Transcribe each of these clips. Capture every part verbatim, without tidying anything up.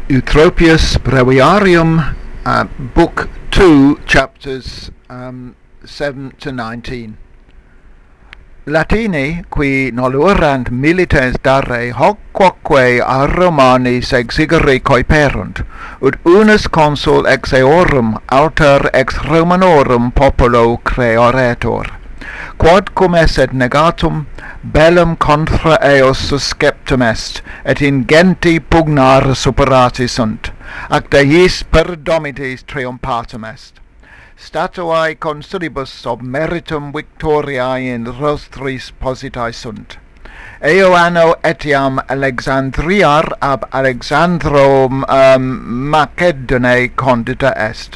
Eutropius Breviarium, uh, Book two, Chapters um, seven to nineteen. Latini, qui nolurant milites dare hoc quoque a Romanis exigere coiperunt, ut unus consul ex eorum alter ex Romanorum populo creoretur. Quod cum esset negatum, bellum contra eos susceptum est, et in genti pugnar superati sunt, ac de his per domitis triumphatum est. Statuae consulibus ob meritum victoriae in rostris positae sunt. Eo anno etiam Alexandriar ab Alexandro um, Macedonae condita est.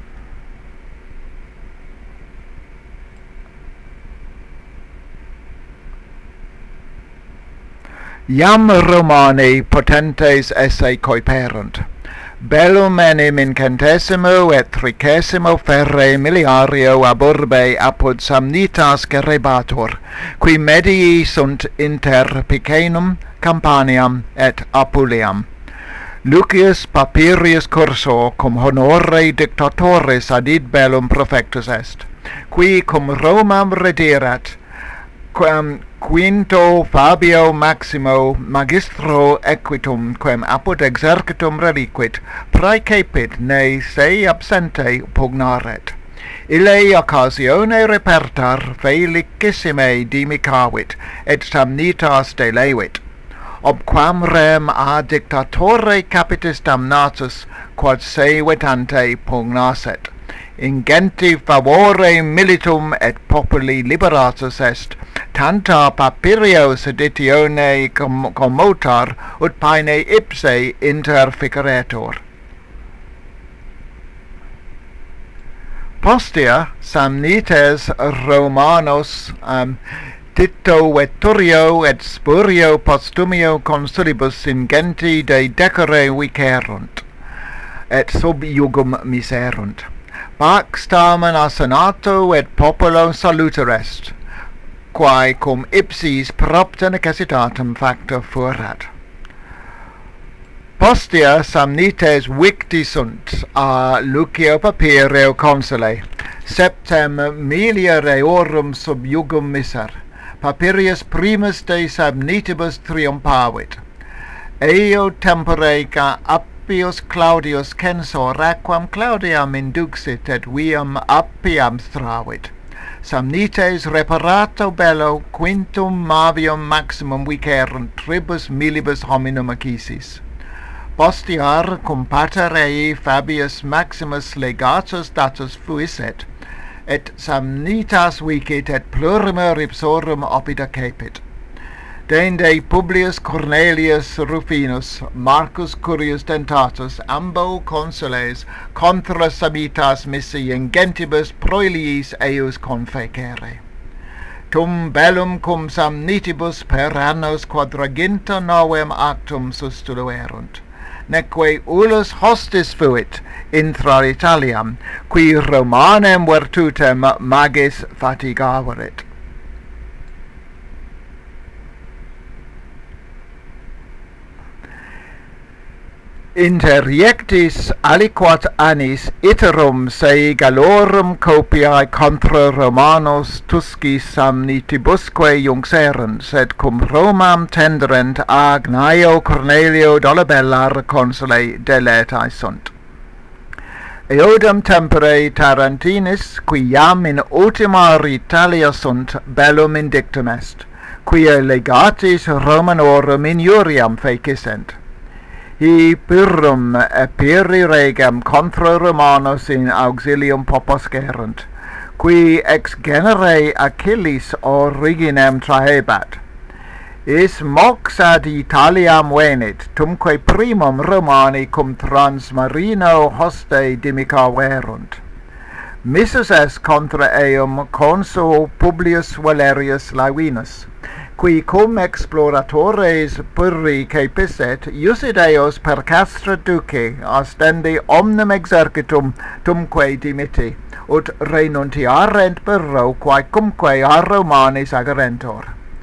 Iam Romani potentes esse coiperunt. Bellum enim incentesimo et tricesimo ferre miliario ab urbe apud Samnitas gerebatur, qui medii sunt inter Picenum, Campaniam et Apuliam. Lucius Papirius Curso cum honore dictatoris adid bellum profectus est, qui cum Romam redirat, quam quinto Fabio Maximo magistro equitum quem apud exercitum reliquit praecepit ne se absente pugnaret. Ille occasione repertar felicissime dimicavit et samnitas delevit. Ob quam rem a dictatore capitis damnatus quod se vetante pugnasset. Ingenti favore militum et populi liberatus est, tanta Papirio seditione com commotar, ut paene ipse interficeretur. Postea Samnites Romanos um, Tito Veturio et Spurio postumio consulibus ingenti de decore vicerunt, et sub iugum miserunt. Pax tamen a senato et populo salutar est, quae cum ipsis propter necessitatem facta fuerat. Postea Samnites victi sunt a Lucio Papirio consule, septem milia reorum sub iugum miser. Papirius primus de Samnitibus triumphavit. Eo tempore ca Appius Claudius censor aquam Claudiam induxit et viam Appiam stravit. Samnites reparato bello quintum mavium maximum vicerunt tribus milibus hominum accisis. Postiar cum pater ei Fabius Maximus legatus datus fuisset, et Samnitas vicit et plurimer ipsorum opida cepit. Dende Publius Cornelius Rufinus, Marcus Curius Dentatus, ambo consules contra Samnitas missi in gentibus proiliis eius confecere. Tum bellum cum Samnitibus per annos quadraginta novem actum sustuluerunt, neque ulus hostis fuit intra Italiam, qui Romanem virtutem magis fatigavarit. Interjectis aliquat annis iterum se gallorum copiae contra Romanos Tuscis Samnitibusque iunxerent, sed cum Romam tenderent a Gnaeo Cornelio Dolabellar consule deletae sunt. Eodum tempore Tarantinis, qui iam in ultima Italia sunt, bellum indictum est, quia legatis Romanorum injuriam fecissent. Hi Pyrrhum Epiri regem contra Romanos in auxilium poposcerunt, qui ex genere Achilles originem trahebat. Is mox ad Italiam venit, tumque primum Romani cum transmarino hoste dimicaverunt. Missus est contra eum consul Publius Valerius Laevinus, qui cum exploratores purri capisset, iusid eos per castra duce ostendi omnem exercitum tumque dimitti, ut renuntiarent burro quae cumque a Romanis agerentur.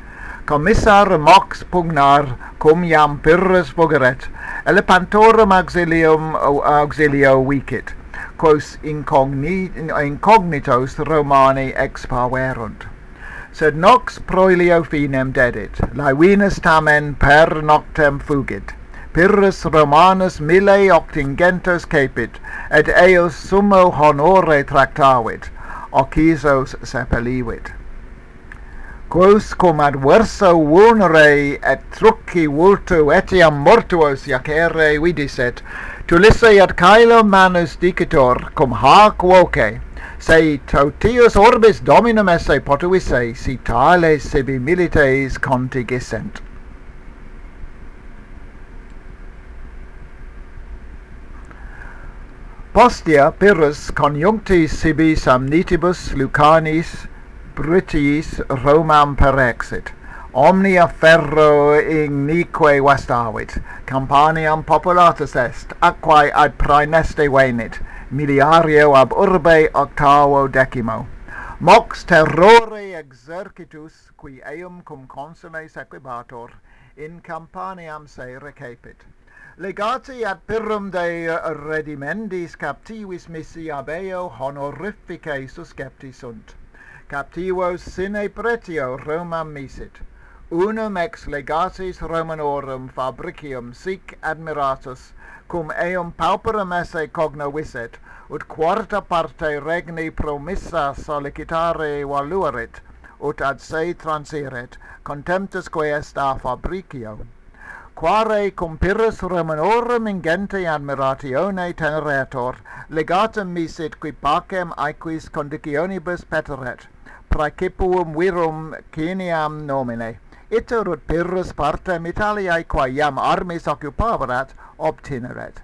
commissar mox pugnar cum iam pyrrhus fugeret, elepantorum auxilium auxilio vicit, quos incognitos Romani expaverunt. Sed nox proilio finem dedit, laevinus tamen per noctem fugit, Pyrrhus Romanus mille octingentos cepit, et eos summo honore tractavit, occisos sepelivit. Quos cum adverso vulnere et truci vultu etiam mortuos jacere vidiset, tulisse ad caelo manus dicitor cum hac voce, se totius orbis dominum esse potuisse, si tales sibi milites contigissent. Postea Pyrrhus conjunctis sibi samnitibus Lucanis Bruttiis Romam perexit, omnia ferro ignique vastavit, Campaniam populatus est, aquae ad praeneste venit, miliario ab urbe octavo decimo. Mox terrore exercitus, qui eum cum consules equibator, in Campaniam se recepit. Legati ad Pyrrhum de redimendis captivis missi ab eo honorifice suscepti sunt. Captivos sine pretio Romam misit. Unum ex legatis Romanorum fabricium sic admiratus, cum eum pauperum esse cognovisset, ut quarta parte regni promissa solicitare valuerit, ut ad se transiret, contemptusque est a fabricio. Quare cum Pyrrhus Romanorum ingente admiratione teneretur, legatum misit qui pacem aequis conditionibus peteret, praecipuum virum ciniam nomine, iter ut Pyrrhus partem Italiae qua iam armis occupaverat obtineret.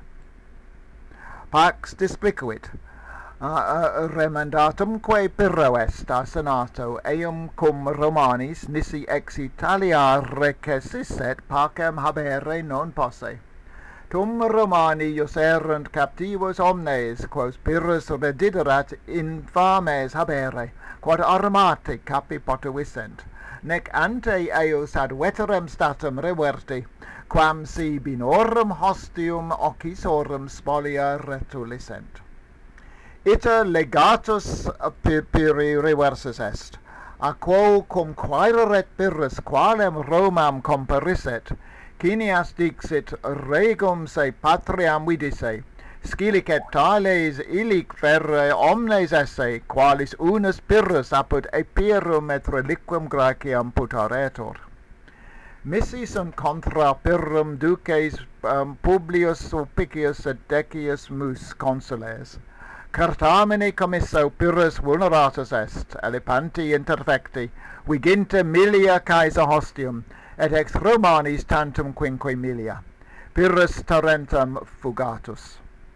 Pax displicuit, uh, uh, remendatumque Pyrrho est a senato eum cum Romanis nisi ex Italia recesisset pacem habere non posse. Tum Romani iuserunt captivos omnes, quos Pyrrhus rediderat infames habere, quod armati capi potuissent, nec ante eos ad veterem statum reverti, quam si binorum hostium occisorum spolia retulissent. Iter legatus Pyrrhi reversus est, a quo cum quaereret Pyrrhus qualem Romam comperisset, Cinias dixit regum se patriam vidisse, scilicet tales illic ferre omnes esse, qualis unus Pyrrhus apud Epirrum et reliquum Graeciam putaretur. Missi sunt contra Pyrrhum duces um, Publius Sulpicius et Decius Mus consules. Cartamini commisso Pyrrhus vulneratus est, Elepanti interfecti, viginte milia caesa hostium, et ex Romanis tantum quinque milia. Pyrrhus Tarentum fugatus.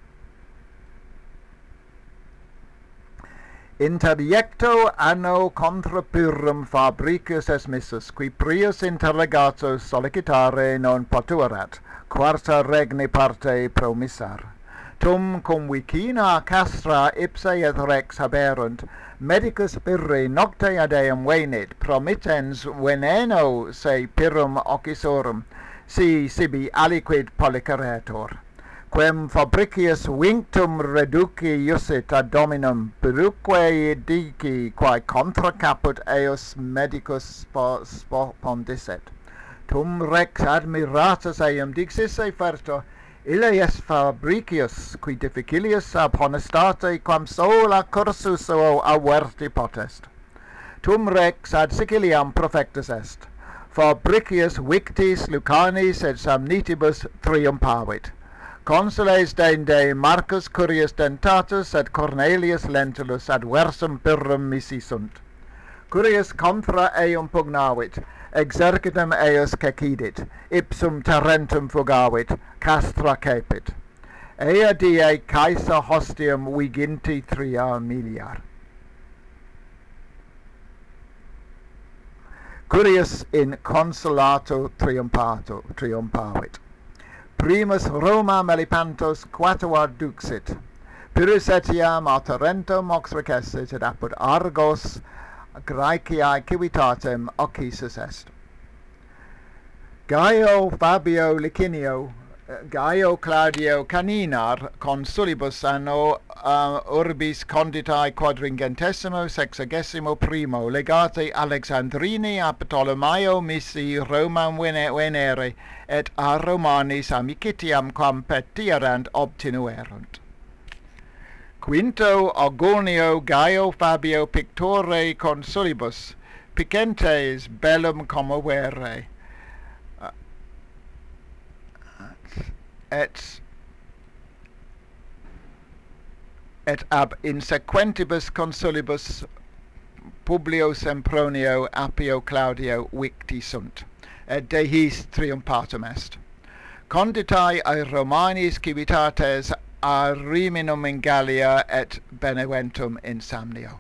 Interjecto anno contra Pyrrhum Fabricius est missus, qui prius interlegatus solicitare non potuerat, quarta regni parte promissar. Tum cum vicina castra ipse et rex haberunt, medicus Pyrrhi nocte ad eum venit, promittens veneno se Pyrrhum occisorum, si sibi aliquid polliceretur. Quem Fabricius vinctum reduci iussit ad dominum, peruque dici quae contra caput eos medicus spondisset. Tum rex admiratus eum dixisse ferto, ille est Fabricius, qui difficilius ab honestate quam sola cursus suo averti potest. Tum rex ad Siciliam profectus est. Fabricius victis Lucanis et Samnitibus triumphavit. Consules dende Marcus Curius Dentatus et Cornelius Lentulus adversum Pyrrhum missi sunt. Curius contra eum pugnavit, exercitum eos cecidit, ipsum Tarentum fugavit, castra cepit. Ea die caesa hostium viginti tria miliar. Curius in consulato triumphato, triumphavit. Primus Roma Melipantos quatua duxit. Pyrrhus etiam a Tarentum mox recessit, et apud Argos Graeciae civitatem occisus est. Gaio Fabio Licinio, uh, Gaio Claudio Caninar, consulibus anno uh, urbis conditae quadringentesimo sexagesimo primo, legate Alexandrini a Ptolemaio missi Romam venere, et a Romanis amicitiam quam petierant obtinuerunt. Quinto Agonio Gaio Fabio Pictore consulibus, picentes bellum commovere, et et ab insequentibus consulibus Publio Sempronio Appio Claudio victi sunt, et de his triumphatum est. Conditae a Romanis civitates a Riminum in Gallia et Beneventum in Samnio.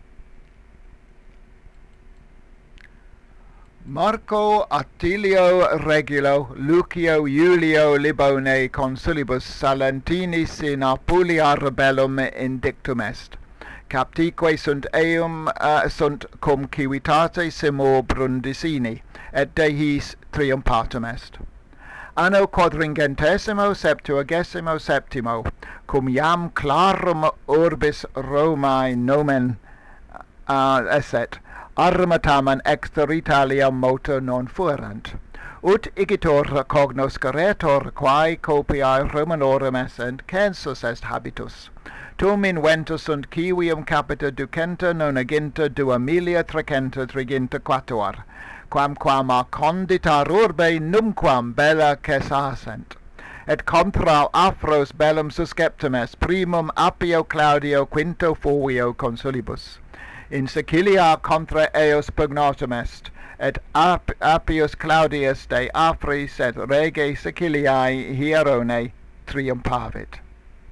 Marco Attilio Regulo Lucio Iulio Libone consulibus Salentinis in Apulia rebellum indictum est. Captique sunt eum uh, sunt cum civitate simo Brundisini, et de his triumphatum est. Anno quadringentesimo septuagesimo septimo, cum iam clarum urbis Romae nomen uh, esset, armatamen exter Italia moto non fuerant. Ut igitor cognosceretur quae copiae Romanorum essent, census est habitus. Tum inventus sunt civium capita ducenta nonaginta duemilia trecenta triginta quatuor, quamquam a conditar urbe numquam bella cessasent. Et contra afros bellum susceptum est primum Appio Claudio quinto Fulvio consulibus. In Sicilia contra eos pugnatum est, et App Appius Claudius de Afris et rege Siciliae hierone triumphavit.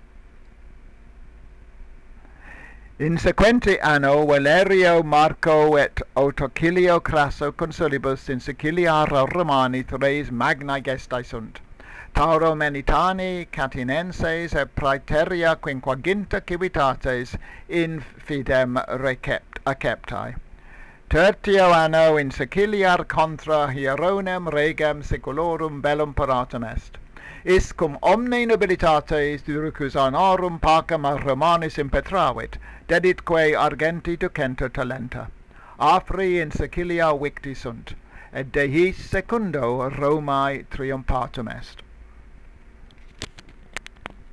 In sequente anno Valerio Marco et Otocilio Crasso consulibus in Siciliara Romani tres magnae gestae sunt. Tauro Menitani, Catinenses et Praeteria quinquaginta civitates in fidem recept, acceptae. Tertio anno in Siciliar contra Hieronem regem Siculorum bellum paratum est. Is cum omne nobilitates Syracusanorum pacem a Romanis impetravit, deditque argenti ducenta talenta. Afri in Sicilia victi sunt, et de his secundo Romae triumphatum est.